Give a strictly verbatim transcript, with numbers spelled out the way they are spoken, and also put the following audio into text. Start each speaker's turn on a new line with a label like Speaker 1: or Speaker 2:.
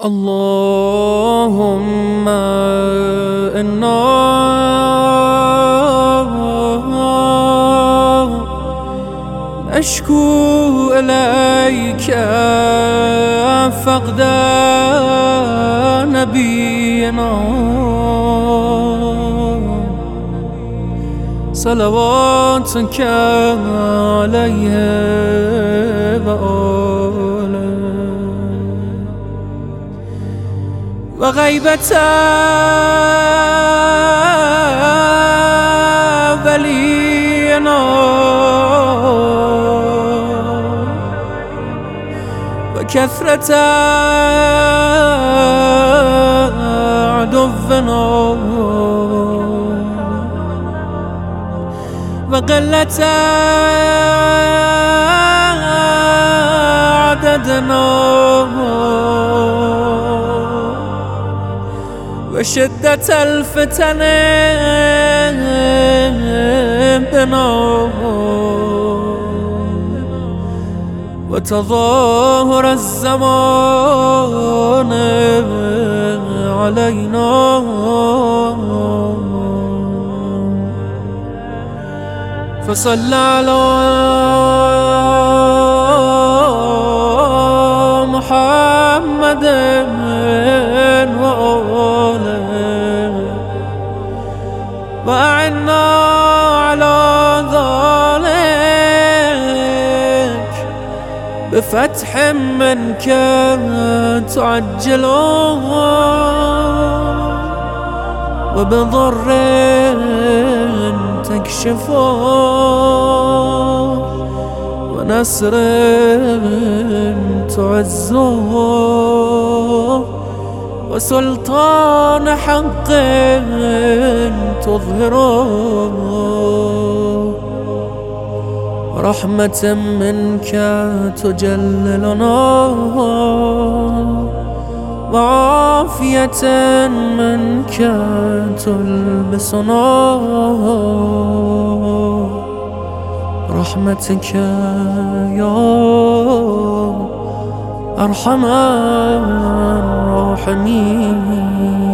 Speaker 1: اللهم إنا نشكو إليك فقد نبينا صلواتك عليه وآله وغيبة ولينا وكثرة عدونا وقلة عددنا وشدة الفتن بنا وتظاهر الزمان علينا فصل على محمد وآله وأعنا على ذلك بفتح منك تعجله وبضر تكشفه ونصر تعزه وسلطان حق تظهره رحمة منك تجللنا وعافية منك تلبسنا رحمتك يا أرحم الراحمين.